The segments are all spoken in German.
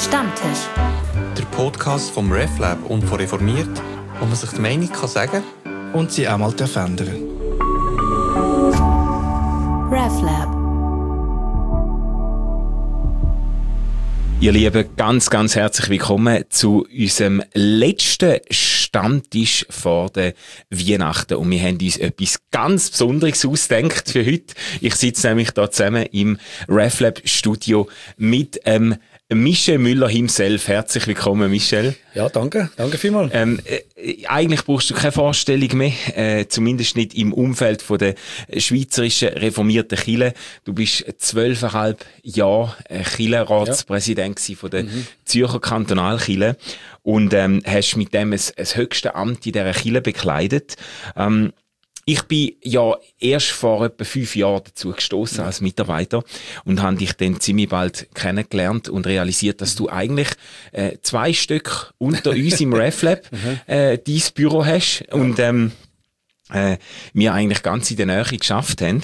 Stammtisch. Der Podcast vom RefLab und von Reformiert, wo man sich die Meinung kann sagen und sie auch mal verändern. RefLab. Ihr Lieben, ganz herzlich willkommen zu unserem letzten Stammtisch vor der Weihnachten. Und wir haben uns etwas ganz Besonderes ausgedacht für heute. Ich sitze nämlich hier zusammen im RefLab-Studio mit Michel Müller himself. Herzlich willkommen, Michel. Ja, danke vielmals. Eigentlich brauchst du keine Vorstellung mehr, zumindest nicht im Umfeld von der schweizerischen reformierten Kirche. Du bist 12,5 Jahre Kirchenratspräsident von der Zürcher Kantonalkirche und hast mit dem das höchste Amt in dieser Kirche bekleidet. Ich bin ja erst vor etwa 5 Jahren dazu gestoßen als Mitarbeiter und habe dich dann ziemlich bald kennengelernt und realisiert, dass du eigentlich 2 Stück unter uns im RefLab dein Büro hast und wir eigentlich ganz in der Nähe geschafft haben.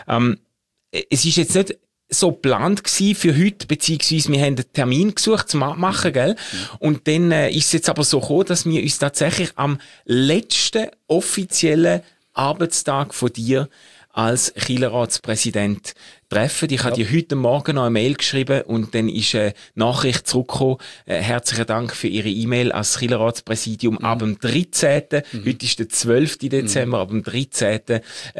Es ist jetzt nicht so geplant gewesen für heute, beziehungsweise wir haben einen Termin gesucht zum Machen, gell? Und dann ist es jetzt aber so gekommen, dass wir uns tatsächlich am letzten offiziellen Arbeitstag von dir als Kirchenratspräsident treffen. Ich habe dir heute Morgen noch eine Mail geschrieben und dann ist eine Nachricht zurückgekommen. Herzlichen Dank für Ihre E-Mail als Kirchenratspräsidium. Ab dem 13. Heute ist der 12. Dezember, ab dem 13.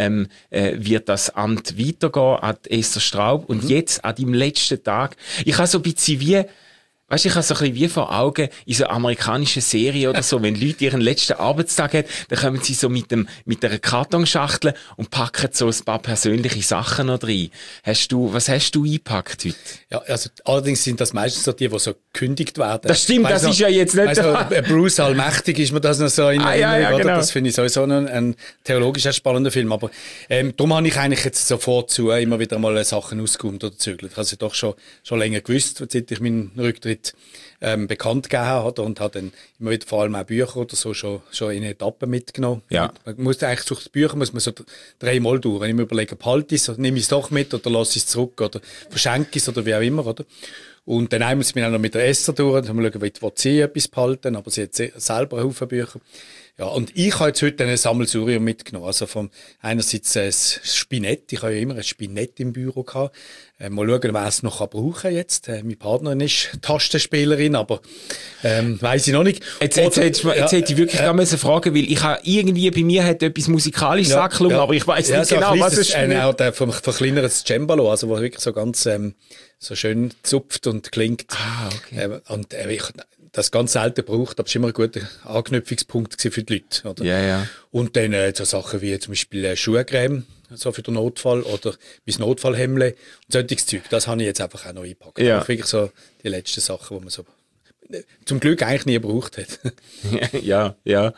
Wird das Amt weitergehen an Esther Straub. Und jetzt, an deinem letzten Tag, ich habe so ein bisschen wie, weißt du, ich habe so ein bisschen wie vor Augen in so amerikanischen Serien oder so, wenn Leute ihren letzten Arbeitstag haben, dann kommen sie so mit einer Kartonschachtel und packen so ein paar persönliche Sachen noch rein. Was hast du eingepackt heute? Ja, also allerdings sind das meistens so die so gekündigt werden. Das stimmt, das ist ja jetzt nicht so. Bruce Allmächtig ist mir das noch so in Erinnerung, genau. Das finde ich sowieso noch ein theologisch spannender Film. Aber darum habe ich eigentlich jetzt sofort immer wieder mal Sachen ausgeräumt oder zügelt. Ich habe es ja doch schon länger gewusst, seit ich meinen Rücktritt bekannt gegeben habe und habe dann immer wieder vor allem auch Bücher oder so schon in Etappen mitgenommen. Ja. Man muss eigentlich durch die Bücher muss man so 3-mal durch. Wenn ich mir überlege, behalte ich es, nehme ich es doch mit oder lasse ich es zurück oder verschenke ich es oder wie auch immer, oder? Und dann muss ich mich auch noch mit der Esther durch, dann schauen, wie sie etwas behalten, aber sie hat selber einen Haufen Bücher. Ja, und ich habe jetzt heute ein Sammelsurium mitgenommen. Also einerseits ein Spinett. Ich habe ja immer ein Spinett im Büro gehabt. Mal schauen, wer es noch brauchen kann jetzt. Meine Partnerin ist Tastenspielerin, aber weiss ich noch nicht. Jetzt hätte ich wirklich gerne fragen, weil ich habe irgendwie bei mir hat etwas Musikalisches angeklungen, aber ich weiss nicht so genau, was es ist. Auch der verkleinertes Cembalo, also wo wirklich so ganz so schön zupft und klingt. Ah, okay. Und das ganz selten braucht, aber es war immer ein guter Anknüpfungspunkt für die Leute. Oder? Ja. Und dann so Sachen wie zum Beispiel Schuhcreme, so für den Notfall, oder mein Notfallhemdle und solches Zeug. Das habe ich jetzt einfach auch noch eingepackt. Ja. Das wirklich so die letzten Sachen, die man so zum Glück eigentlich nie gebraucht hat. Ja.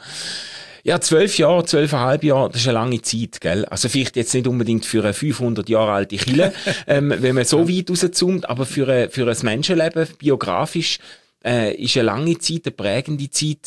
Ja, 12,5 Jahre, das ist eine lange Zeit, gell? Also vielleicht jetzt nicht unbedingt für eine 500 Jahre alte Kirche, wenn man so weit rauszoomt, aber für ein Menschenleben, biografisch, ist eine lange Zeit, eine prägende Zeit.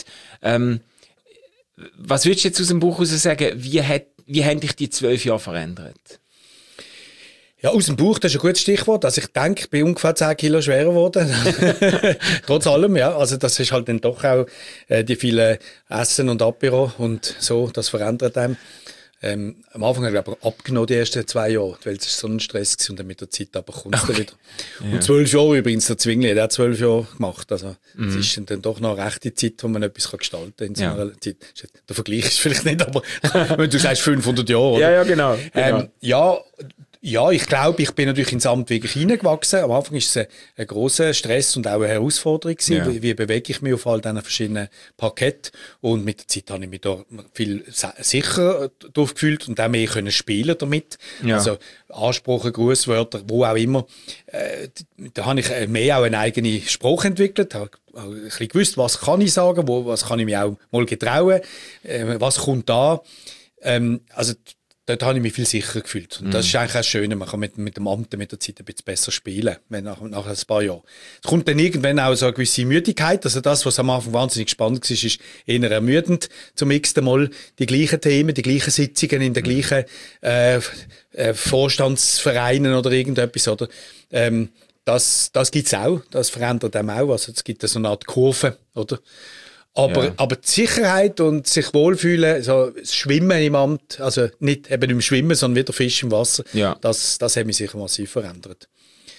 Was würdest du jetzt aus dem Buch heraus sagen, wie haben dich die 12 Jahre verändert? Ja, aus dem Buch, das ist ein gutes Stichwort. Also ich denke, ich bin ungefähr 10 Kilo schwerer geworden. Trotz allem, ja. Also das ist halt dann doch auch die vielen Essen und Apero und so, das verändert einem. Am Anfang habe ich aber abgenommen, die ersten 2 Jahre, weil es so ein Stress war und dann mit der Zeit aber kommt es dann wieder. Ja. Und 12 Jahre übrigens, der Zwingli hat auch 12 Jahre gemacht. Also es ist dann doch noch eine rechte Zeit, wo man etwas gestalten kann in so einer Zeit. Der Vergleich ist vielleicht nicht, aber wenn du sagst 500 Jahre, oder? Ja, genau. Ja, ich glaube, ich bin natürlich ins Amt wirklich hineingewachsen. Am Anfang war es ein grosser Stress und auch eine Herausforderung gewesen. Ja. Wie bewege ich mich auf all diesen verschiedenen Parketten? Und mit der Zeit habe ich mich da viel sicherer drauf gefühlt und auch mehr können spielen damit. Ja. Also Ansprachen, Grußwörter, wo auch immer. Da habe ich mehr auch eine eigene Sprache entwickelt. Habe ein bisschen gewusst, was kann ich sagen, was kann ich mir auch mal getrauen, was kommt da. Also dort habe ich mich viel sicherer gefühlt. Und das ist eigentlich auch das Schöne, man kann mit dem Amt mit der Zeit ein bisschen besser spielen, nach ein paar Jahren. Es kommt dann irgendwann auch so eine gewisse Müdigkeit, also das, was am Anfang wahnsinnig spannend war, ist eher ermüdend, zum nächsten Mal die gleichen Themen, die gleichen Sitzungen in den gleichen Vorstandsvereinen oder irgendetwas, oder? das gibt's auch, das verändert einem auch, also es gibt so eine Art Kurve, oder? Aber die Sicherheit und sich wohlfühlen, so das Schwimmen im Amt, also nicht eben im Schwimmen, sondern wieder Fisch im Wasser, das hat mich sicher massiv verändert.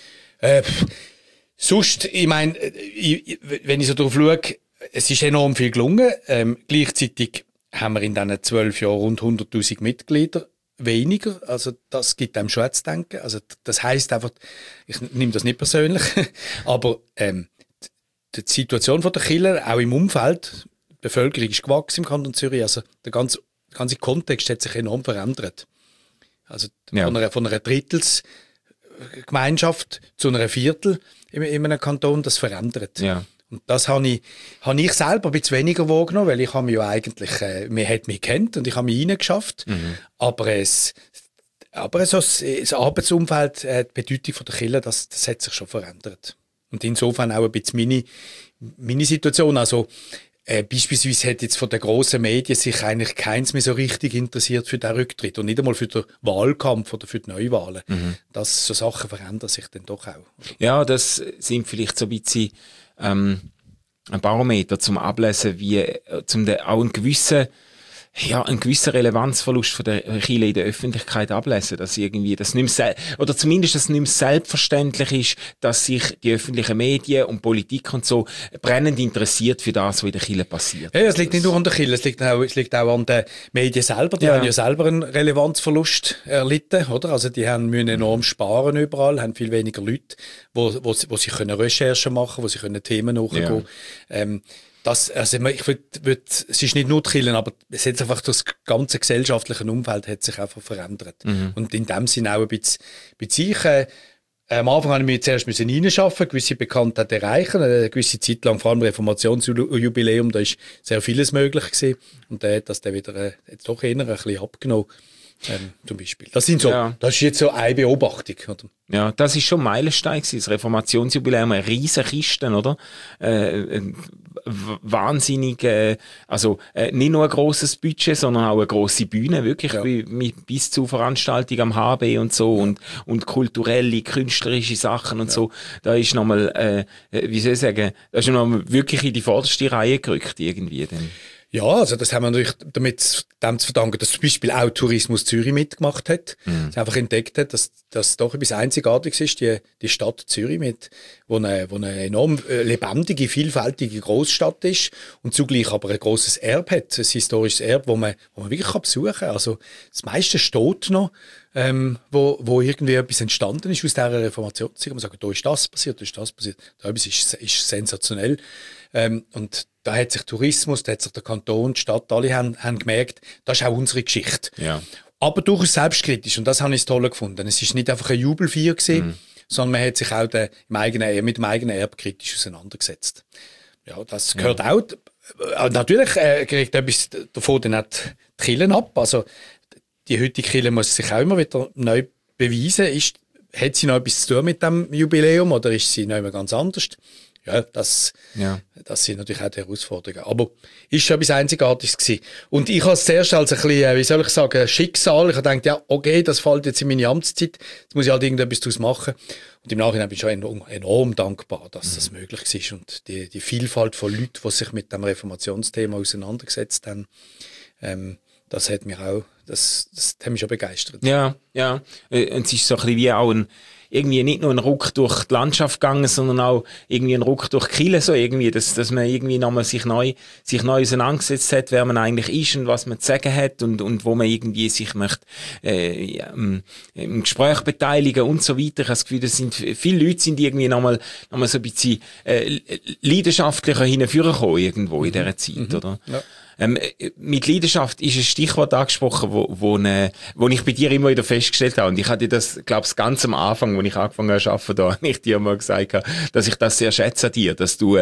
Sonst, ich meine, wenn ich so drauf schaue, es ist enorm viel gelungen. Gleichzeitig haben wir in diesen 12 Jahren rund 100'000 Mitglieder weniger. Also das gibt einem schon zu denken. Also das heisst einfach, ich nehme das nicht persönlich, aber die Situation der Kirche, auch im Umfeld, die Bevölkerung ist gewachsen im Kanton Zürich, also der ganze Kontext hat sich enorm verändert. Also von einer Drittelsgemeinschaft zu einer Viertel in einem Kanton, das verändert. Ja. Und das habe ich selber ein bisschen weniger wahrgenommen, weil ich habe mich ja eigentlich, man hat mich gekannt und ich habe mich reingeschafft. Aber das Arbeitsumfeld, die Bedeutung der Kirche, das hat sich schon verändert. Und insofern auch ein bisschen meine Situation. Also, beispielsweise hat jetzt von den grossen Medien sich eigentlich keins mehr so richtig interessiert für den Rücktritt und nicht einmal für den Wahlkampf oder für die Neuwahlen. So Sachen verändern sich dann doch auch. Ja, das sind vielleicht so ein bisschen ein Barometer zum Ablesen, wie auch einen gewissen Relevanzverlust von der Kirche in der Öffentlichkeit ablesen, dass irgendwie das nicht mehr oder zumindest das nicht mehr selbstverständlich ist, dass sich die öffentlichen Medien und Politik und so brennend interessiert für das, was in der Kirche passiert. Ja, es liegt nicht nur an der Kirche, es liegt auch an den Medien selber. Die haben ja selber einen Relevanzverlust erlitten, oder? Also die müssen enorm sparen überall, haben viel weniger Leute, wo sie können Recherchen machen, wo sie können Themen nachgehen. Es ist nicht nur die Kirche, aber es hat einfach das ganze gesellschaftliche Umfeld hat sich einfach verändert. Und in dem Sinne auch ein bisschen am Anfang habe ich mich zuerst reinschaffen, gewisse Bekanntheit erreichen, eine gewisse Zeit lang, vor allem Reformationsjubiläum, da ist sehr vieles möglich gewesen. Und da hat das dann wieder jetzt doch eher ein bisschen abgenommen. Zum Beispiel. Das ist jetzt so eine Beobachtung. Oder? Ja, das ist schon ein Meilenstein gewesen, das Reformationsjubiläum, eine riesen Kiste, oder? Wahnsinnig, nicht nur ein grosses Budget, sondern auch eine grosse Bühne, wirklich, bis zu Veranstaltungen am HB und so, und kulturelle, künstlerische Sachen und so. Da ist nochmal, da ist nochmal wirklich in die vorderste Reihe gerückt, irgendwie, dann. Ja, also das haben wir natürlich dem zu verdanken, dass zum Beispiel auch Tourismus Zürich mitgemacht hat. Dass einfach entdeckt hat, dass das doch etwas Einzigartiges ist, die Stadt Zürich, wo eine enorm lebendige, vielfältige Großstadt ist und zugleich aber ein grosses Erbe hat, ein historisches Erbe, wo man wirklich besuchen kann. Also das meiste steht noch, wo irgendwie etwas entstanden ist aus dieser Reformationszeit. Man sagt, da ist das passiert, da ist das passiert. Da ist sensationell. Und da hat sich Tourismus, da hat sich der Kanton, die Stadt, alle haben gemerkt, das ist auch unsere Geschichte. Ja. Aber durchaus selbstkritisch. Und das habe ich toll gefunden. Es ist nicht einfach ein Jubelfeier gewesen, sondern man hat sich auch mit dem eigenen Erbe kritisch auseinandergesetzt. Ja, das gehört auch. Natürlich kriegt etwas davon dann auch die Kirche ab. Also, die heutige Kirche muss sich auch immer wieder neu beweisen. Hat sie noch etwas zu tun mit dem Jubiläum oder ist sie noch immer ganz anders? Ja, das sind natürlich auch die Herausforderungen. Aber ist schon etwas Einzigartiges gewesen. Und ich habe es zuerst als ein bisschen, Schicksal. Ich habe gedacht, okay, das fällt jetzt in meine Amtszeit. Jetzt muss ich halt irgendetwas daraus machen. Und im Nachhinein bin ich schon enorm dankbar, dass das möglich ist. Und die Vielfalt von Leuten, die sich mit dem Reformationsthema auseinandergesetzt haben, das hat mich auch, das hat mich schon begeistert. Ja. Und es ist so ein bisschen wie auch irgendwie nicht nur ein Ruck durch die Landschaft gegangen, sondern auch irgendwie ein Ruck durch die Kirche, so irgendwie, dass man irgendwie nochmal sich neu auseinandergesetzt hat, wer man eigentlich ist und was man zu sagen hat und wo man irgendwie sich möchte, im Gespräch beteiligen und so weiter. Ich habe das Gefühl, viele Leute sind irgendwie nochmal so ein bisschen, leidenschaftlicher hinführgekommen irgendwo in dieser Zeit, oder? Ja. Mit Leidenschaft ist ein Stichwort angesprochen, wo ich bei dir immer wieder festgestellt habe. Und ich hatte das, glaube ich, ganz am Anfang, als ich angefangen habe zu arbeiten, da habe ich dir mal gesagt, dass ich das sehr schätze an dir, dass du,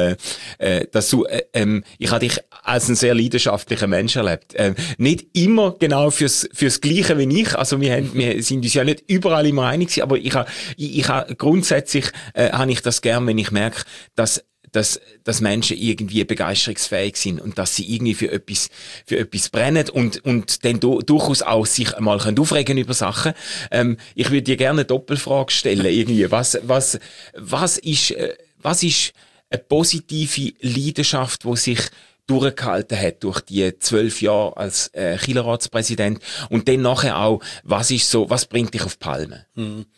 ich habe dich als einen sehr leidenschaftlichen Mensch erlebt. Nicht immer genau fürs Gleiche wie ich. Also wir sind uns ja nicht überall immer einig gewesen, aber ich habe grundsätzlich, habe ich das gern, wenn ich merke, dass dass Menschen irgendwie begeisterungsfähig sind und dass sie irgendwie für etwas brennen und dann durchaus auch sich einmal aufregen über Sachen. Ich würde dir gerne eine Doppelfrage stellen, irgendwie. Was ist eine positive Leidenschaft, die sich durchgehalten hat durch die 12 Jahre als Kirchenratspräsident und dann nachher auch, was bringt dich auf die Palme?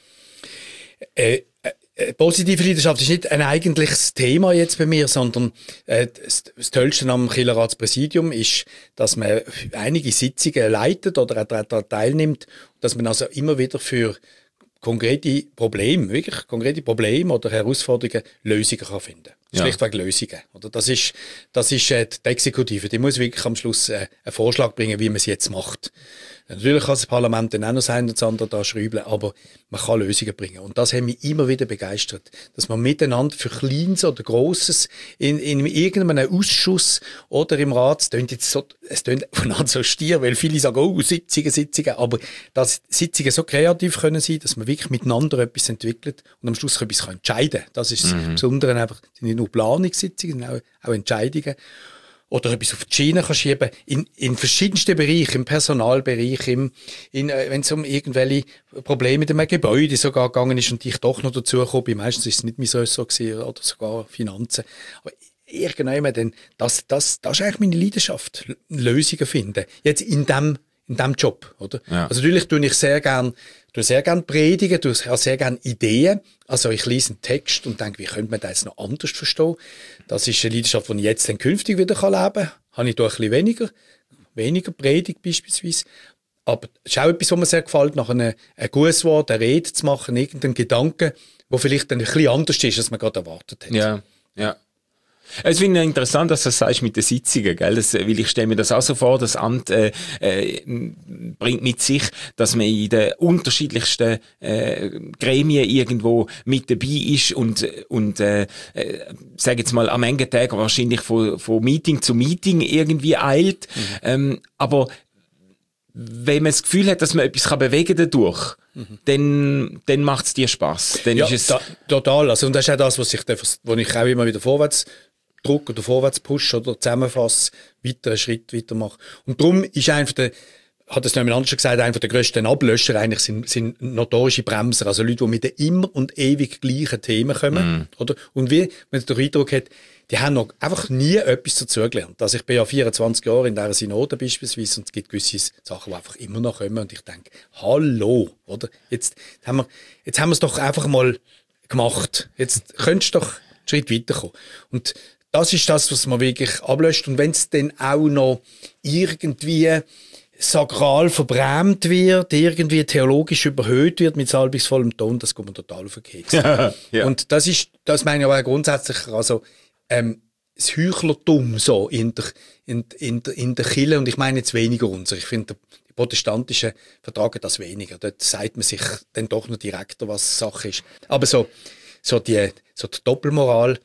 Positive Leidenschaft ist nicht ein eigentliches Thema jetzt bei mir, sondern das Tollste am Kirchenratspräsidium ist, dass man einige Sitzungen leitet oder auch daran teilnimmt, dass man also immer wieder für konkrete Probleme oder Herausforderungen Lösungen kann finden. Schlichtweg Lösungen. Oder das ist die Exekutive. Die muss wirklich am Schluss einen Vorschlag bringen, wie man es jetzt macht. Natürlich kann das Parlament dann auch noch sein und das andere da schrübeln, aber man kann Lösungen bringen. Und das hat mich immer wieder begeistert, dass man miteinander für Kleines oder Grosses in irgendeinem Ausschuss oder im Rat, es tönt voneinander so stier, weil viele sagen, Sitzungen, aber dass Sitzungen so kreativ können sein, dass man wirklich miteinander etwas entwickelt und am Schluss etwas entscheiden kann. Das ist das Besondere einfach, sind nicht nur Planungssitzungen, sondern auch Entscheidungen. Oder etwas auf die Schiene kann schieben, in verschiedensten Bereichen, im Personalbereich, wenn es um irgendwelche Probleme mit einem Gebäude sogar gegangen ist und ich doch noch dazu gekommen bin, meistens ist es nicht mein Ressort gewesen, oder sogar Finanzen. Aber irgendwann, denn das ist eigentlich meine Leidenschaft, Lösungen finden. Jetzt in dem Job, oder? Ja. Also natürlich tue ich sehr gern predigen, tue sehr gern Ideen. Also ich lese einen Text und denke, wie könnte man das jetzt noch anders verstehen? Das ist eine Leidenschaft, die ich jetzt dann künftig wieder leben kann. Habe ich da ein bisschen weniger Predigt beispielsweise. Aber es ist auch etwas, was mir sehr gefällt, nach ein gutes Wort, eine Rede zu machen, irgendeinen Gedanken, der vielleicht dann ein bisschen anders ist, als man gerade erwartet hat. Ja. Es finde ich interessant, dass du das sagst mit den Sitzungen, gell? Weil ich stelle mir das auch so vor, das Amt bringt mit sich, dass man in den unterschiedlichsten Gremien irgendwo mit dabei ist und sage jetzt mal am engen Tag wahrscheinlich von Meeting zu Meeting irgendwie eilt. Aber wenn man das Gefühl hat, dass man etwas bewegen kann dadurch, dann macht es dir Spass. Dann ist es total. Also, und das ist auch das, wo ich auch immer wieder vorwärts drücke oder vorwärts pushe oder zusammenfasse, einen Schritt weitermache. Und darum ist hat es noch jemand anderes schon gesagt, einer der grössten Ablöscher eigentlich sind notorische Bremser, also Leute, die mit den immer und ewig gleichen Themen kommen, oder? Und wie man den Eindruck hat, die haben noch einfach nie etwas dazugelernt. Also ich bin ja 24 Jahre in dieser Synode beispielsweise und es gibt gewisse Sachen, die einfach immer noch kommen und ich denke, hallo, oder? Jetzt haben wir es doch einfach mal gemacht. Jetzt könntest du doch einen Schritt weiterkommen. Und das ist das, was man wirklich ablöscht. Und wenn es dann auch noch irgendwie sakral verbrämt wird, irgendwie theologisch überhöht wird mit salbungsvollem Ton, das kommt mir total auf den Keks. Ja. Und das meine ich aber grundsätzlich, also das Heuchlertum so in der Kirche, und ich meine jetzt weniger unser. Ich finde, die Protestantischen vertragen das weniger. Dort sagt man sich dann doch noch direkter, was Sache ist. Aber so die Doppelmoral,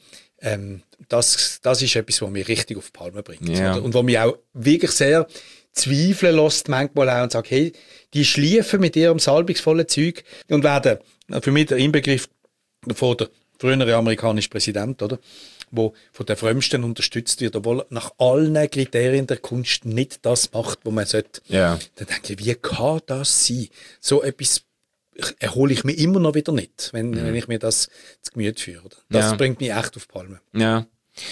das ist etwas, was mich richtig auf die Palme bringt. Ja. Und was mich auch wirklich sehr zweifeln lässt, manchmal auch, und sagt, hey, die schliefen mit ihrem salbungsvollen Zeug und werden, für mich der Inbegriff von der frühere amerikanische Präsident, oder? Wo von den Frömmsten unterstützt wird, obwohl er nach allen Kriterien der Kunst nicht das macht, was man sollte. Ja. Dann denke ich, wie kann das sein? So etwas erhole ich mir immer noch wieder nicht, wenn ich mir das zu Gemüte führe. Das bringt mich echt auf die Palme. Ja.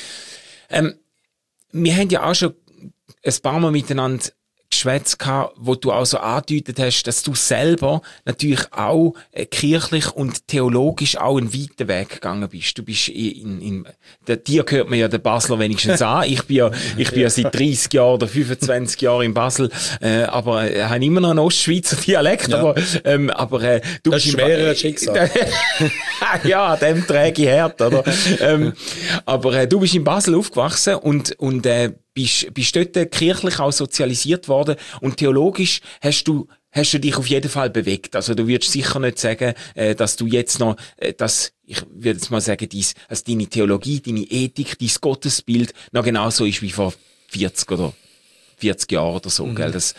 Wir haben ja auch schon ein paar Mal miteinander geschwätzt gehabt, wo du auch so angedeutet hast, dass du selber natürlich auch kirchlich und theologisch auch einen weiten Weg gegangen bist. Du bist dir gehört man ja der Basler wenigstens an. Ich bin ja seit 30 Jahren oder 25 Jahren in Basel, aber habe immer noch einen Ostschweizer Dialekt, ja. aber du das bist schwerer Schicksal. Ja, an dem träge ich hart, oder? Aber du bist in Basel aufgewachsen und bist dort kirchlich auch sozialisiert worden und theologisch hast du dich auf jeden Fall bewegt. Also du würdest sicher nicht sagen, dass du jetzt noch, ich würde jetzt mal sagen, dass deine Theologie, deine Ethik, dein Gottesbild noch genauso ist wie vor 40 Jahren oder so, gell? Das,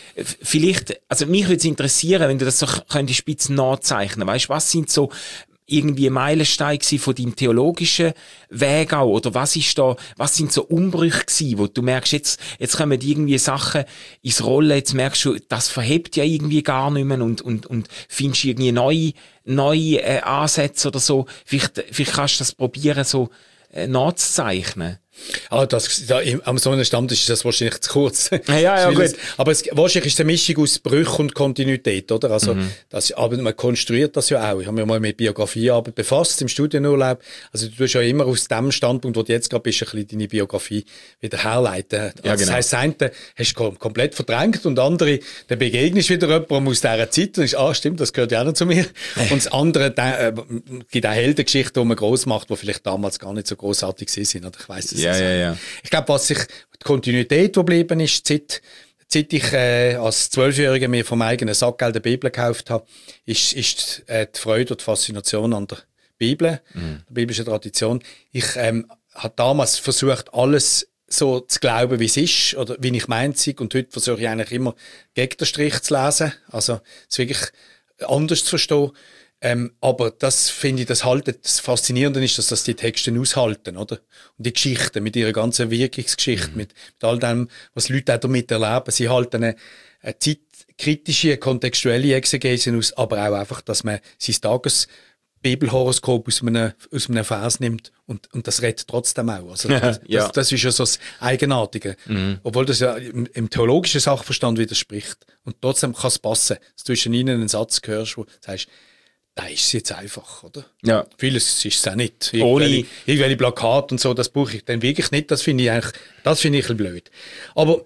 vielleicht, also mich würde es interessieren, wenn du das so könntest spitz nachzeichnen. Weißt, was sind so, irgendwie ein Meilenstein gewesen von deinem theologischen Weg auch? Oder was sind so Umbrüche gewesen, wo du merkst, jetzt kommen irgendwie Sachen ins Rollen, jetzt merkst du, das verhebt ja irgendwie gar nicht mehr und findest irgendwie neue Ansätze oder so. Vielleicht kannst du das probieren, so nachzuzeichnen. Am so einem Stammtisch ist das wahrscheinlich zu kurz. Ja, gut. Aber wahrscheinlich ist es eine Mischung aus Brüch und Kontinuität, oder? Also, aber man konstruiert das ja auch. Ich habe mich mal mit Biografiearbeit befasst im Studienurlaub. Also, du tust ja immer aus dem Standpunkt, wo du jetzt gerade bist, ein bisschen deine Biografie wieder herleiten. Also, ja, genau. Das heisst, das eine hast du komplett verdrängt und andere, dann begegnest du wieder jemandem aus dieser Zeit und sagst, stimmt, das gehört ja auch noch zu mir. Und das andere, gibt auch Heldengeschichten, die man gross macht, die vielleicht damals gar nicht so grossartig sind, oder? Ich weiss es. Ja. Ich glaube, was sich die Kontinuität, die geblieben ist, seit ich als 12-Jähriger mir vom eigenen Sackgeld eine Bibel gekauft habe, ist die Freude und die Faszination an der Bibel, der biblischen Tradition. Ich habe damals versucht, alles so zu glauben, wie es ist oder wie ich meins sei. Und heute versuche ich eigentlich immer gegen den Strich zu lesen, also es wirklich anders zu verstehen. Aber das finde ich, das Faszinierende ist, dass das die Texte aushalten, oder? Und die Geschichten mit ihrer ganzen Wirkungsgeschichte, mit all dem, was Leute auch damit erleben. Sie halten eine zeitkritische, kontextuelle Exegese aus, aber auch einfach, dass man sein Tagesbibelhoroskop aus einem Vers nimmt und das redet trotzdem auch. Also das ist ja so das Eigenartige. Obwohl das ja im theologischen Sachverstand widerspricht. Und trotzdem kann es passen, dass du zwischen ihnen einen Satz hörst, wo du sagst, da ist es jetzt einfach, oder? Ja. Vieles ist es auch nicht. Irgendwelche Plakate und so, das brauche ich dann wirklich nicht. Das finde ich ein bisschen blöd. Aber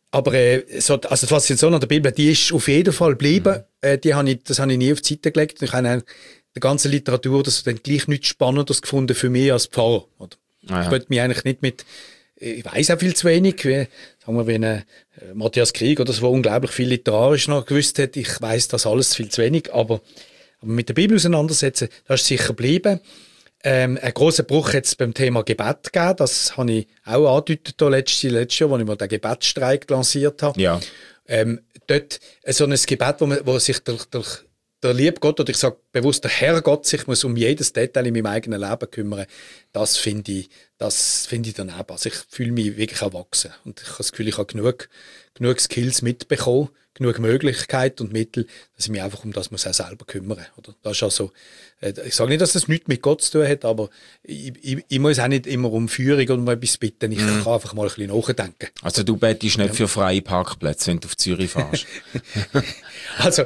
also die Faszination an der Bibel, die ist auf jeden Fall geblieben. Das habe ich nie auf die Seite gelegt. Ich habe der ganzen Literatur das dann gleich nichts Spannendes gefunden für mich als Pfarrer. Oder? Ich wollte mich eigentlich nicht mit, ich weiss auch viel zu wenig, wie ein Matthias Krieg oder so, der unglaublich viel literarisch noch gewusst hat. Ich weiss das alles viel zu wenig, aber mit der Bibel auseinandersetzen, das ist sicher geblieben. Einen grossen Bruch jetzt beim Thema Gebet gegeben. Das habe ich auch angedeutet letztes Jahr, als ich mal den Gebetsstreik lanciert habe. Ja. Dort so ein Gebet, wo sich der liebe Gott, oder ich sage bewusst, der Herr Gott sich muss um jedes Detail in meinem eigenen Leben kümmern, das finde ich daneben. Also ich fühle mich wirklich erwachsen. Und ich habe das Gefühl, ich habe genug Skills mitbekommen, genug Möglichkeiten und Mittel, dass ich mich einfach um das muss auch selber kümmern. Oder? Das ist also, ich sage nicht, dass das nichts mit Gott zu tun hat, aber ich muss auch nicht immer um Führung oder um etwas bitten. Ich kann einfach mal ein bisschen nachdenken. Also du bettest nicht für freie Parkplätze, wenn du auf Zürich fährst? Also,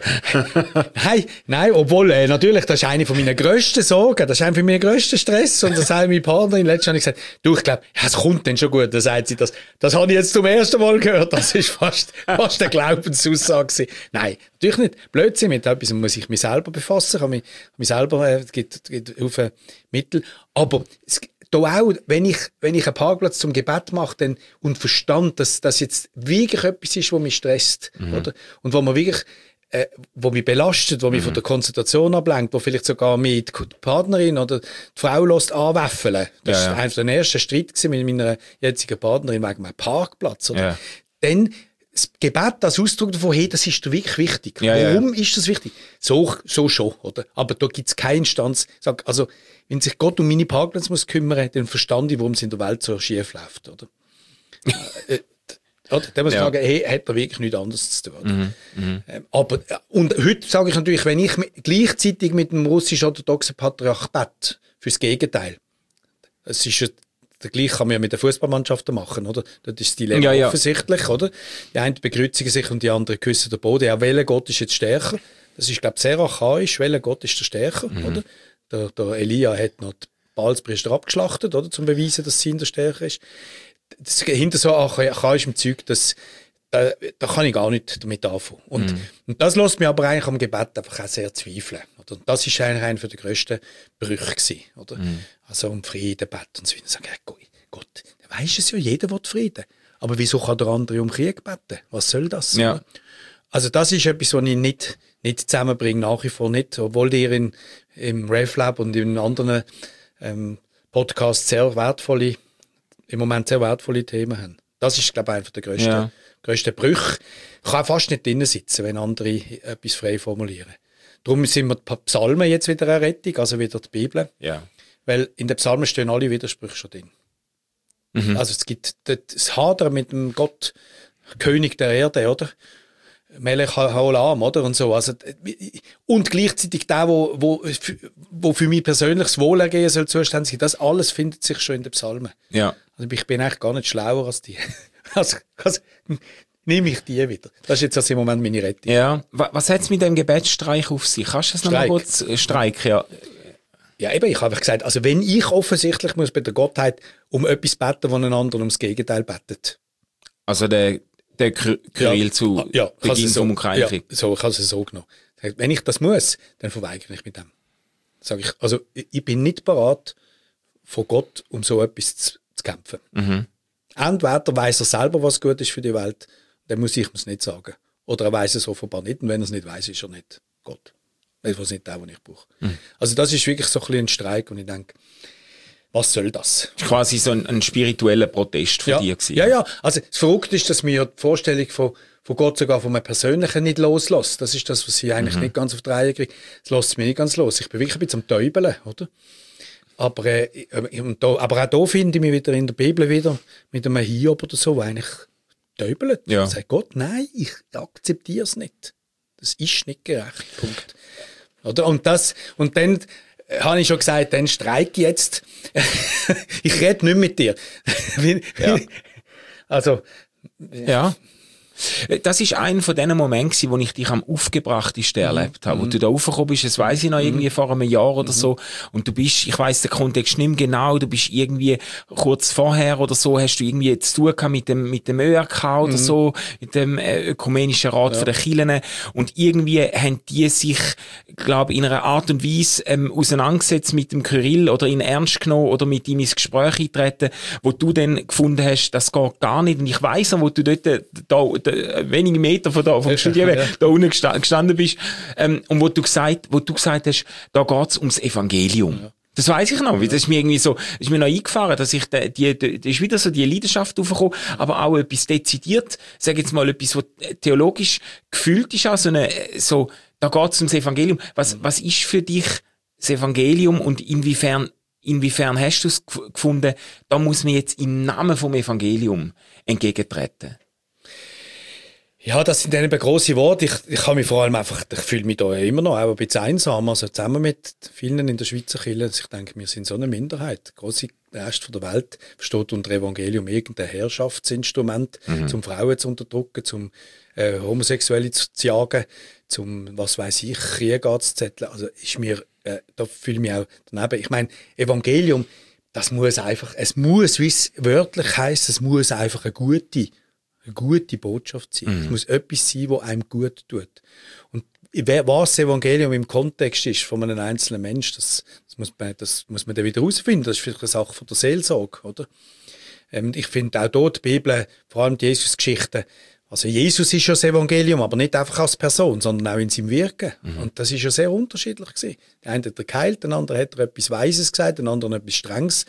nein, obwohl, natürlich, das ist eine von meinen grössten Sorgen, das ist einer von meinen grössten Stress. Und das sagt meine Partnerin, letztens habe ich gesagt, du, ich glaube, ja, es kommt dann schon gut. Da sagt sie, das habe ich jetzt zum ersten Mal gehört. Das ist fast eine Glaubensaussage. Nein, natürlich nicht. Blödsinn, mit etwas muss ich mich selber befassen, kann mich selber, es gibt Haufen Mittel. Aber da auch, wenn ich einen Parkplatz zum Gebet mache dann, und verstand, dass das jetzt wirklich etwas ist, was mich stresst, oder? Und wo man wirklich, wo mich belastet, wo mich von der Konzentration ablenkt, wo vielleicht sogar mich die Partnerin oder die Frau lässt anwäffeln. Das war einer der ersten Streit mit meiner jetzigen Partnerin wegen meinem Parkplatz, oder? Ja. Dann das Gebet als Ausdruck davon, hey, das ist dir wirklich wichtig. Warum ist das wichtig? So schon, oder? Aber da gibt es keine Instanz. Also, wenn sich Gott um meine Parkplätze muss kümmern, dann verstand ich, warum es in der Welt so schief läuft, oder? Dann muss ich sagen, hey, hat er wirklich nichts anderes zu tun. Aber, und heute sage ich natürlich, wenn ich gleichzeitig mit dem russisch-orthodoxen Patriarch bete, fürs Gegenteil. Es ist der gleiche kann man ja mit den Fußballmannschaften machen, oder? Das ist die Dilemma offensichtlich, oder? Die einen bekreuzigen sich und die anderen küssen den Boden. Ja, welcher Gott ist jetzt stärker? Das ist, glaube ich, sehr archaisch. Welcher Gott ist der stärker, oder? Der Elia hat noch die Baalspriester abgeschlachtet, oder? Zum beweisen, dass sein der stärker ist. Das, hinter so archaischem Zeug, da kann ich gar nicht damit anfangen. Und das lässt mich aber eigentlich am Gebet einfach auch sehr zweifeln. Oder? Und das war eigentlich einer der grössten Brüche gewesen, oder? Also um Frieden beten und so weiter. Sagen, Gott, der weiss es ja, jeder will Frieden. Aber wieso kann der andere um Krieg beten? Was soll das? Ja. Also das ist etwas, was ich nicht zusammenbringe, nach wie vor nicht. Obwohl ihr im RefLab und in anderen Podcasts im Moment sehr wertvolle Themen haben. Das ist, glaube ich, einer der grössten Brüche. Ich kann fast nicht drinnen sitzen, wenn andere etwas frei formulieren. darum sind wir die Psalmen jetzt wieder eine Rettung, also wieder die Bibel. Ja. Weil in den Psalmen stehen alle Widersprüche schon drin. Also es gibt das Hadern mit dem Gott, König der Erde, oder? Melech Haolam, oder? Und so. Also, und gleichzeitig der, wo für mich persönlich das Wohlergehen soll zuständig sein, das alles findet sich schon in den Psalmen. Ja. Also ich bin eigentlich gar nicht schlauer als die. Also nehme ich die wieder. Das ist jetzt also im Moment meine Rettung. Ja. Was hat es mit dem Gebetsstreich auf sich? Kannst du das nochmal kurz streiken? Ja. Ja, eben, ich habe einfach gesagt, also wenn ich offensichtlich muss bei der Gottheit um etwas beten, wo ein anderer ums Gegenteil betet. Also der Kyrill zu Beginn vom Ukraine-Krieg. Ja, so, ich habe es so genommen. Wenn ich das muss, dann verweigere ich mit dem. Sag ich, also ich bin nicht bereit, vor Gott um so etwas zu kämpfen. Entweder weiss er selber, was gut ist für die Welt, dann muss ich es nicht sagen. Oder er weiss es offenbar nicht, und wenn er es nicht weiss, ist er nicht Gott. Das ist nicht der, den ich brauche. Also das ist wirklich so ein bisschen ein Streik und ich denke, was soll das? Das war quasi so ein spiritueller Protest von dir gewesen. Ja. Also das Verrückte ist, dass mir die Vorstellung von Gott sogar von einem Persönlichen nicht loslässt. Das ist das, was ich eigentlich nicht ganz auf die Reihe kriege. Das lässt mich nicht ganz los. Ich bin wirklich ein bisschen am Täubeln, oder? Aber auch da finde ich mich wieder in der Bibel wieder mit einem Hiob oder so, wo eigentlich täubelt. Ja. Und sagt Gott, nein, ich akzeptiere es nicht. Das ist nicht gerecht. Punkt. Oder? Und dann habe ich schon gesagt, dann streike ich jetzt. Ich rede nicht mit dir. Also. Ja. Das ist einer von diesen Momenten, wo ich dich am aufgebrachtesten erlebt habe. Wo du da raufgekommen bist, das weiss ich noch, irgendwie vor einem Jahr oder so. Und du bist, ich weiss den Kontext nicht mehr genau, du bist irgendwie kurz vorher oder so, hast du irgendwie zu tun gehabt mit dem ÖRK oder so, mit dem Ökumenischen Rat von den Kirchen. Und irgendwie haben die sich, glaube in einer Art und Weise auseinandergesetzt mit dem Kyrill oder ihn ernst genommen oder mit ihm ins Gespräch eintreten, wo du dann gefunden hast, das geht gar nicht. Und ich weiss noch, wo du dort wenige Meter vom Studio da unten gestanden bist, und wo du gesagt hast, da geht's ums Evangelium. Ja. Das weiss ich noch, weil das ist mir irgendwie so, ist mir noch eingefahren, dass ich da ist wieder so die Leidenschaft aufgekommen, aber auch etwas dezidiert, sag jetzt mal etwas, was theologisch gefüllt ist, also da geht's ums Evangelium. Was ist für dich das Evangelium und inwiefern hast du es gefunden, da muss man jetzt im Namen vom Evangelium entgegentreten? Ja, das sind eben grosse Worte. Ich kann mich vor allem einfach, ich fühle mich da immer noch auch ein bisschen einsam, also zusammen mit vielen in der Schweizer Kirche. Ich denke, wir sind so eine Minderheit. Der Rest der Welt versteht unter Evangelium irgendein Herrschaftsinstrument, zum Frauen zu unterdrücken, zum Homosexuelle zu jagen, zum, was weiß ich, Krieg anzuzetteln. Also da fühle ich mich auch daneben. Ich meine, Evangelium, das muss einfach, es muss, wie es wörtlich heisst, es muss einfach eine gute Botschaft sein. Es muss etwas sein, das einem gut tut. Und was das Evangelium im Kontext ist von einem einzelnen Menschen, das muss man dann wieder herausfinden. Das ist vielleicht eine Sache von der Seelsorge, oder? Ich finde auch dort die Bibel, vor allem die Jesus-Geschichten, also Jesus ist ja das Evangelium, aber nicht einfach als Person, sondern auch in seinem Wirken. Und das ist ja sehr unterschiedlich gewesen. Der eine hat er geheilt, der andere hat er etwas Weises gesagt, der andere etwas Strenges.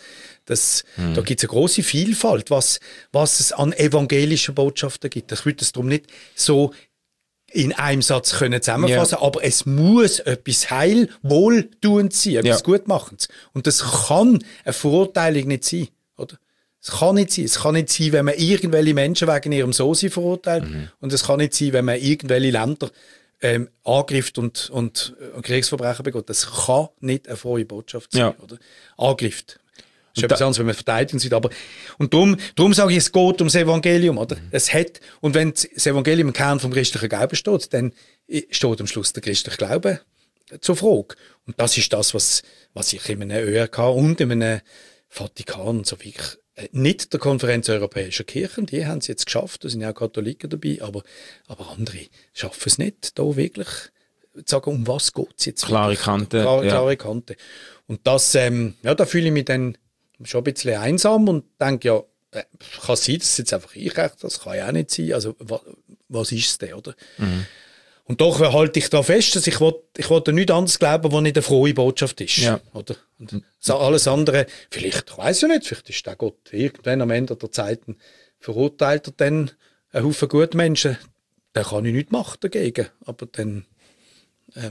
Da gibt es eine grosse Vielfalt, was es an evangelischen Botschaften gibt. Ich würde es darum nicht so in einem Satz zusammenfassen, aber es muss etwas wohltuend sein, etwas Gutmachendes. Und das kann eine Verurteilung nicht sein, oder? Es kann nicht sein. Es kann nicht sein, wenn man irgendwelche Menschen wegen ihrem So-Sein verurteilt. Und es kann nicht sein, wenn man irgendwelche Länder angreift und Kriegsverbrechen begeht. Das kann nicht eine frohe Botschaft sein, oder? Angreift. Das ist etwas anderes, wenn man verteidigen sieht. Und darum sage ich, es geht ums Evangelium, oder? Und wenn das Evangelium im Kern vom christlichen Glauben steht, dann steht am Schluss der christliche Glaube zur Frage. Und das ist das, was ich in einem ÖRK und in einem Vatikan so wirklich nicht der Konferenz Europäischer Kirchen, die haben es jetzt geschafft, da sind ja auch Katholiken dabei, aber andere schaffen es nicht, da wirklich zu sagen, um was geht es jetzt. Klare Kante. Klare Kante. Und das, da fühle ich mich dann schon ein bisschen einsam und denke, kann es sein, dass es jetzt einfach ich recht, das kann ja auch nicht sein, also was ist es denn, oder? Und doch halte ich da fest, dass ich will nichts anderes glauben, was nicht eine frohe Botschaft ist. Ja. Oder? Und alles andere, vielleicht, ich weiss ja nicht, vielleicht ist der Gott irgendwann am Ende der Zeiten verurteilt er dann einen Haufen gute Menschen. Da kann ich nichts machen dagegen. Aber dann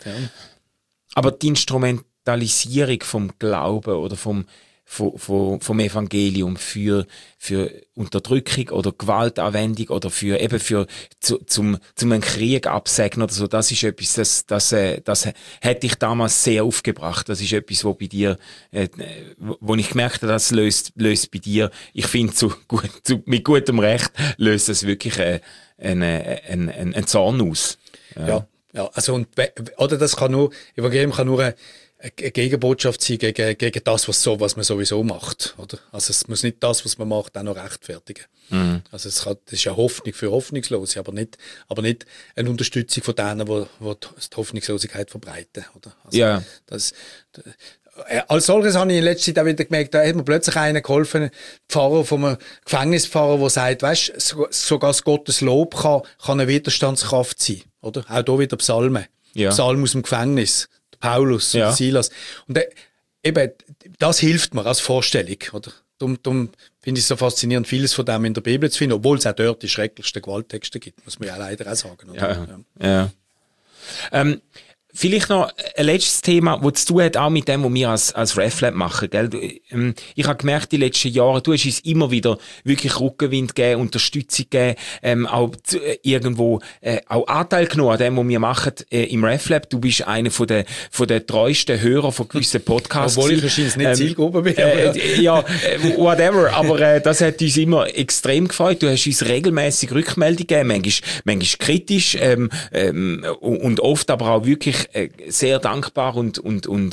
Ja. Aber die Instrumentalisierung vom Glauben oder vom Evangelium für Unterdrückung oder Gewaltanwendung oder zum einen Krieg absegnen oder so, das ist etwas, das hätte ich damals sehr aufgebracht. Das ist etwas, wo bei dir, wo ich gemerkt habe, das löst bei dir, ich finde, mit gutem Recht löst das wirklich einen Zorn aus. Ja, also oder das kann nur, Evangelium kann nur eine Gegenbotschaft sein gegen das, was man sowieso macht, oder? Also es muss nicht das, was man macht, auch noch rechtfertigen. Mhm. Also das ist ja Hoffnung für Hoffnungslose, aber nicht eine Unterstützung von denen, die die Hoffnungslosigkeit verbreiten, oder? Also Ja. Als solches habe ich in letzter Zeit auch wieder gemerkt, da hat mir plötzlich einer geholfen, Pfarrer von einem Gefängnispfarrer, der sagt, weisst, sogar das Gottes Lob kann eine Widerstandskraft sein, oder? Auch hier wieder Psalmen. Ja. Psalm aus dem Gefängnis. Paulus und Silas. Und eben, das hilft mir als Vorstellung, oder? Darum finde ich es so faszinierend, vieles von dem in der Bibel zu finden, obwohl es auch dort die schrecklichsten Gewalttexte gibt, muss man ja leider auch sagen. Oder? Ja. Vielleicht noch ein letztes Thema, das zu tun hat, auch mit dem, was wir als RefLab machen, gell? Ich habe gemerkt, die letzten Jahre, du hast uns immer wieder wirklich Rückenwind gegeben, Unterstützung gegeben, auch irgendwo, auch Anteil genommen an dem, was wir machen, im RefLab. Du bist einer von der treuesten Hörer von gewissen Podcasts. Obwohl ich wahrscheinlich nicht Zielgruppe bin. Whatever. Aber, das hat uns immer extrem gefreut. Du hast uns regelmäßig Rückmeldungen gegeben, manchmal kritisch, und oft aber auch wirklich sehr dankbar und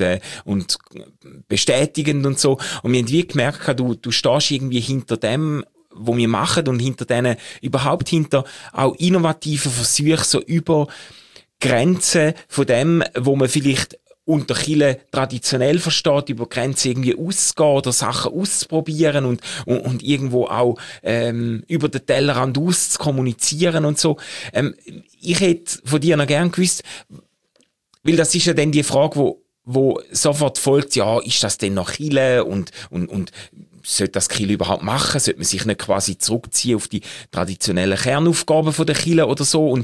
bestätigend und so. Und wir haben wie gemerkt, du stehst irgendwie hinter dem, was wir machen und überhaupt hinter auch innovativen Versuchen, so über Grenzen von dem, wo man vielleicht unter Kirche traditionell versteht, über Grenzen irgendwie auszugehen oder Sachen auszuprobieren und irgendwo auch über den Tellerrand auszukommunizieren und so. Ich hätte von dir noch gern gewusst, weil das ist ja dann die Frage, wo sofort folgt, ja, ist das denn noch Kirche und sollte das Kirche überhaupt machen? Sollte man sich nicht quasi zurückziehen auf die traditionellen Kernaufgaben von der Kirche oder so? Und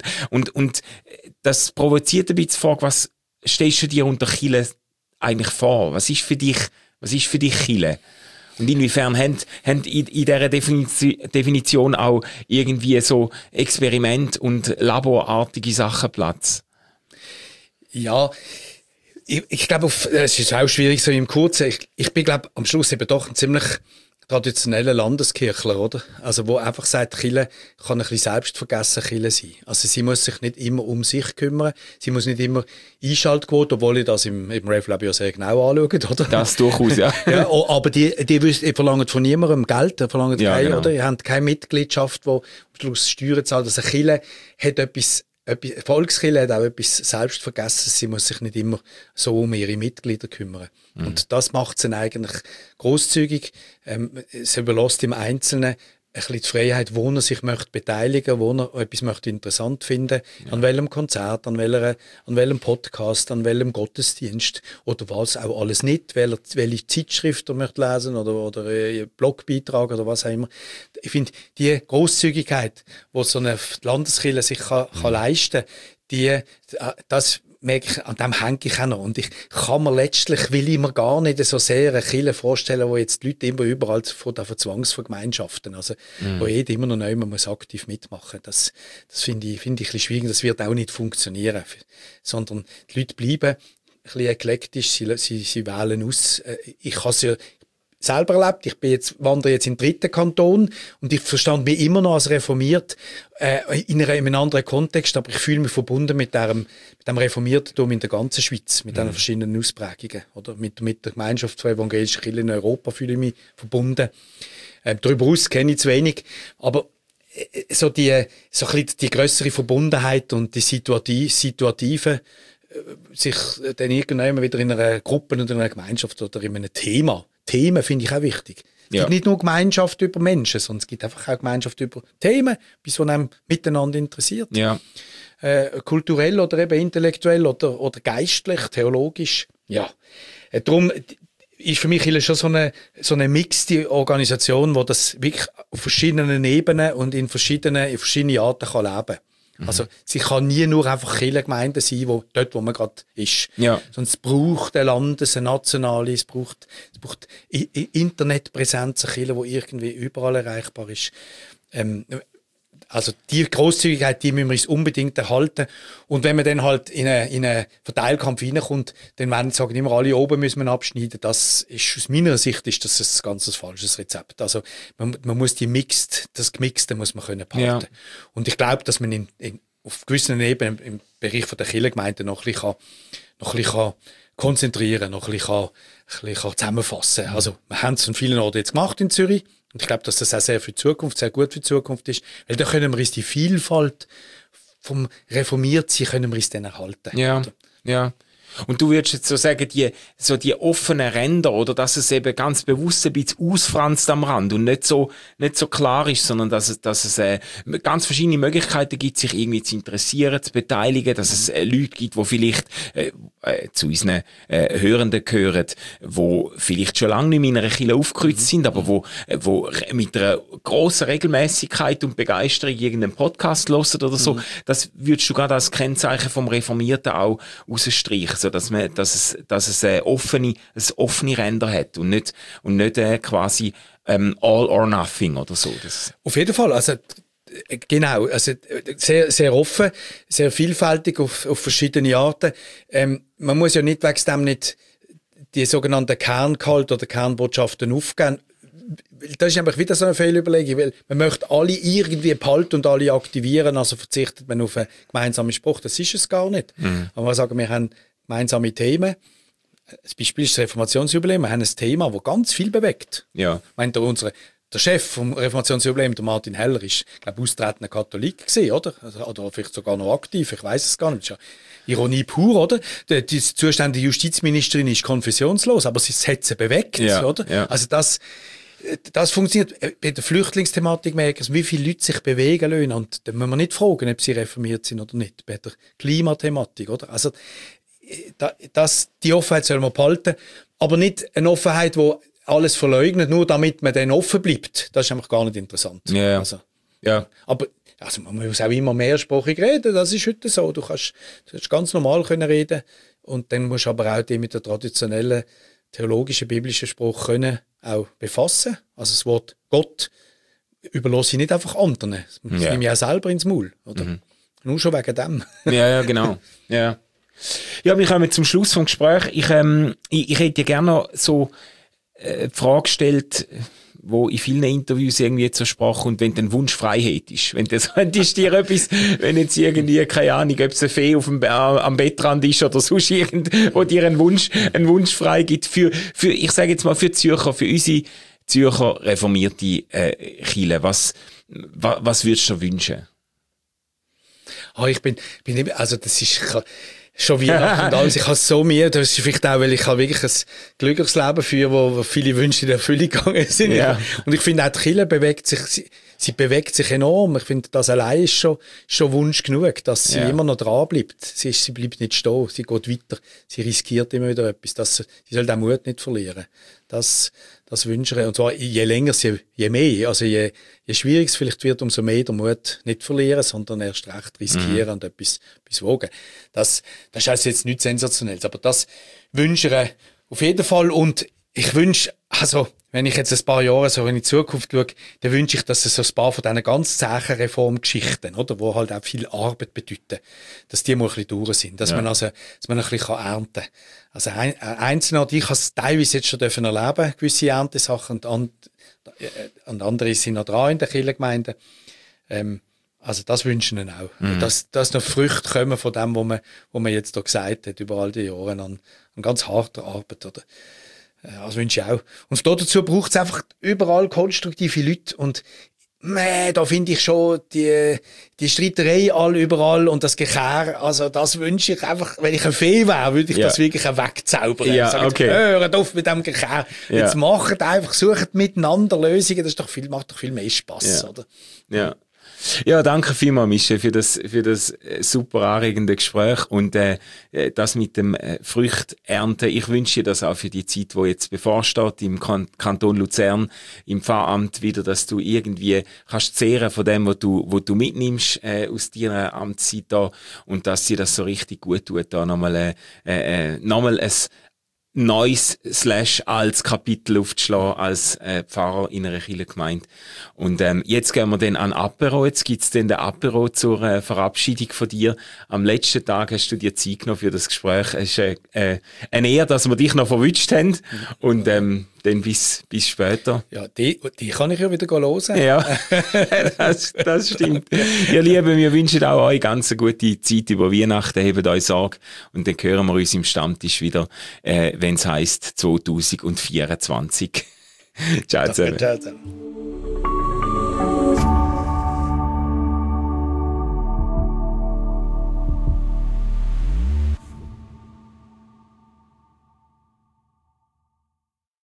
das provoziert ein bisschen die Frage, was stellst du dir unter Kirche eigentlich vor? Was ist für dich Kirche? Und inwiefern haben in dieser Definition auch irgendwie so Experiment- und laborartige Sachen Platz? Ja, ich glaube, es ist auch schwierig so im Kurzen. Ich bin, glaube am Schluss eben doch ein ziemlich traditioneller Landeskirchler, oder? Also, wo einfach sagt, Kirche kann ein bisschen selbstvergessen Kirche sein. Also, sie muss sich nicht immer um sich kümmern. Sie muss nicht immer Einschaltquote, obwohl ich das im RefLab ja sehr genau anschaue, oder? Das durchaus, ja. Ja, aber die verlangen von niemandem Geld, verlangen keine, genau. Oder? Ihr habt keine Mitgliedschaft, die am Schluss Steuern zahlt. Also, Kirche hat etwas, Volkskirche hat auch etwas Selbstvergessenes. Sie muss sich nicht immer so um ihre Mitglieder kümmern. Mhm. Und das macht sie eigentlich grosszügig. Es überlässt im Einzelnen ein bisschen die Freiheit, wo er sich möchte beteiligen, wo er etwas möchte interessant finden, an welchem Konzert, an welchem Podcast, an welchem Gottesdienst oder was auch alles nicht, welche Zeitschrift er möchte lesen oder Blogbeitrag oder was auch immer. Ich finde, die Grosszügigkeit, die so eine Landeskirche sich kann leisten kann, das merke ich, an dem hänge ich auch noch. Und ich kann mir letztlich, will ich mir gar nicht so sehr eine Kirche vorstellen, wo jetzt die Leute immer überall von Zwangsvergemeinschaften, also wo jeder immer noch neu muss aktiv mitmachen. Das finde ich ein bisschen schwierig, das wird auch nicht funktionieren. Sondern die Leute bleiben ein bisschen eklektisch, sie wählen aus. Ich habe es ja selber erlebt. Ich wandere jetzt in den 3. Kanton und ich verstand mich immer noch als reformiert in einem anderen Kontext, aber ich fühle mich verbunden mit dem Reformiertentum in der ganzen Schweiz, mit den verschiedenen Ausprägungen, oder? Mit der Gemeinschaft von evangelischen Kirchen in Europa fühle ich mich verbunden. Darüber hinaus kenne ich zu wenig, aber so ein bisschen die grössere Verbundenheit und die Situative, sich dann irgendwann wieder in einer Gruppe oder in einer Gemeinschaft oder in einem Themen finde ich auch wichtig. Es gibt nicht nur Gemeinschaft über Menschen, sondern es gibt einfach auch Gemeinschaft über Themen, bis man einem miteinander interessiert. Ja. Kulturell oder eben intellektuell oder geistlich, theologisch. Ja. Darum ist für mich schon so eine mixte Organisation, die das wirklich auf verschiedenen Ebenen und in verschiedene Arten kann leben kann. Also sie kann nie nur einfach Kirchengemeinde sein, dort, wo man gerade ist. Ja. Sondern es braucht eine eine nationale, es braucht Internetpräsenz, eine Kirche, die irgendwie überall erreichbar ist. Also die Grosszügigkeit, die müssen wir uns unbedingt erhalten. Und wenn man dann halt in einen Verteilkampf reinkommt, dann sagen immer alle, oben müssen wir abschneiden. Das ist, aus meiner Sicht ist das ein ganz falsches Rezept. Also man muss das Gemixte muss man können behalten. Ja. Und ich glaube, dass man auf gewissen Ebenen im Bereich der Kirchengemeinde noch ein bisschen konzentrieren, noch ein bisschen zusammenfassen. Also wir haben es an vielen Orten jetzt gemacht in Zürich. Und ich glaube, dass das auch sehr gut für die Zukunft ist. Weil da können wir uns die Vielfalt vom Reformiertsein können wir uns dann erhalten. Ja, oder? Ja. Und du würdest jetzt so sagen, die offenen Ränder, oder dass es eben ganz bewusst ein bisschen ausfranst am Rand und nicht so klar ist, sondern dass es ganz verschiedene Möglichkeiten gibt, sich irgendwie zu interessieren, zu beteiligen, dass es Leute gibt, die vielleicht zu unseren Hörenden gehören, die vielleicht schon lange nicht mehr in einer Kirche aufgekreuzt sind, aber wo mit einer grossen Regelmäßigkeit und Begeisterung irgendeinen Podcast hören oder so. Das würdest du gerade als Kennzeichen vom Reformierten auch rausstreichen, so dass es offene Ränder hat und nicht quasi all or nothing oder so. Auf jeden Fall, also genau, also sehr, sehr offen, sehr vielfältig auf verschiedene Arten. Man muss ja nicht wegen dem nicht die sogenannten Kerngehalt oder Kernbotschaften aufgeben. Das ist einfach wieder so eine Fehlüberlegung, weil man möchte alle irgendwie behalten und alle aktivieren, also verzichtet man auf einen gemeinsamen Spruch. Das ist es gar nicht. Aber wir sagen, wir haben gemeinsame Themen. Das Beispiel ist das Reformationsjubiläum. Wir haben ein Thema, das ganz viel bewegt. Ja. Ich meine, der Chef vom Reformationsjubiläum, der Martin Heller, ist, glaube ich, austretender Katholik gewesen, oder? Oder vielleicht sogar noch aktiv, ich weiß es gar nicht. Das ist ja Ironie pur, oder? Die zuständige Justizministerin ist konfessionslos, aber es hat sie bewegt, oder? Ja. Also das funktioniert. Bei der Flüchtlingsthematik merken wir, wie viele Leute sich bewegen lassen. Und da müssen wir nicht fragen, ob sie reformiert sind oder nicht. Bei der Klimathematik, oder? Also, die Offenheit soll man behalten, aber nicht eine Offenheit, die alles verleugnet, nur damit man dann offen bleibt. Das ist einfach gar nicht interessant. Ja. Also, ja. Aber also man muss auch immer mehrsprachig reden, das ist heute so. Du kannst ganz normal reden und dann musst du aber auch die mit der traditionellen theologischen, biblischen Spruch können auch befassen. Also das Wort Gott überlasse ich nicht einfach anderen. Das nehme ich auch selber ins Maul. Oder? Nur schon wegen dem. Ja, genau. Ja. Ja, wir kommen zum Schluss vom Gespräch. Ich hätte dir gerne noch so die Frage gestellt, wo in vielen Interviews irgendwie zur Sprache kommt, wenn du einen Wunsch frei hättest. Wenn du dir etwas, wenn jetzt irgendwie, keine Ahnung, ob es eine Fee am Bettrand ist oder sonst irgend, wo dir einen Wunsch frei gibt für, ich sage jetzt mal, für Zürcher, für unsere Zürcher reformierte Kirche. Was würdest du dir wünschen? Ich bin also das ist schon Weihnachten und alles. Ich habe so Mühe. Das ist vielleicht auch, weil ich wirklich ein glückliches Leben führe, wo viele Wünsche in Erfüllung gegangen sind. Ja. Und ich finde auch, die Kirche bewegt sich, sie bewegt sich enorm. Ich finde, das allein ist schon Wunsch genug, dass sie immer noch dran bleibt. Sie bleibt nicht stehen. Sie geht weiter. Sie riskiert immer wieder etwas. Sie soll den Mut nicht verlieren. Das wünsche ich. Und zwar, je länger, je mehr. Also je schwieriger es vielleicht wird, umso mehr den Mut nicht verlieren, sondern erst recht riskieren und etwas wagen. Das ist also jetzt nichts Sensationelles. Aber das wünsche ich auf jeden Fall. Und ich wünsche, also, wenn ich jetzt ein paar Jahre so in die Zukunft schaue, dann wünsche ich, dass es so ein paar von diesen ganz zähen Reformgeschichten, oder, wo halt auch viel Arbeit bedeuten, dass die mal ein bisschen durch sind, dass man ein bisschen ernten kann. Also einzelne, ich habe es teilweise jetzt schon erleben, gewisse Erntesachen, und andere sind noch dran in der Kirchengemeinde. Also das wünschen wir auch. Dass noch Früchte kommen von dem, was man jetzt da gesagt hat, über all die Jahre an ganz harter Arbeit, oder? Das wünsche ich auch. Und dazu braucht es einfach überall konstruktive Leute. Und da finde ich schon die Streiterei überall und das Gekehr. Also das wünsche ich einfach, wenn ich ein Fee wäre, würde ich das wirklich auch wegzaubern. Ja, sagen, okay. Hört auf mit dem Gekehr. Ja. Jetzt macht einfach, sucht miteinander Lösungen. Das ist macht doch viel mehr Spass, oder? Ja. Ja, danke vielmals, Michel, für das super anregende Gespräch und das mit dem Früchternten. Ich wünsche dir das auch für die Zeit, die jetzt bevorsteht, im Kanton Luzern, im Pfarramt wieder, dass du irgendwie kannst zehren von dem, was du mitnimmst aus deiner Amtszeit da und dass dir das so richtig gut tut, da nochmal ein neues / als Kapitel aufzuschlagen als Pfarrer in einer Kirchengemeinde. Und jetzt gehen wir dann an Apero. Jetzt gibt's dann den Apero zur Verabschiedung von dir. Am letzten Tag hast du dir Zeit genommen für das Gespräch. Es ist eine Ehre, dass wir dich noch verwünscht haben. Und dann bis später. Ja, die kann ich ja wieder hören. Ja, das stimmt. Ihr Lieben, wir wünschen auch euch ganz eine gute Zeit über Weihnachten. Hebt euch Sorge. Und dann hören wir uns im Stammtisch wieder, wenn es heisst 2024. Ciao zusammen. Ciao zusammen.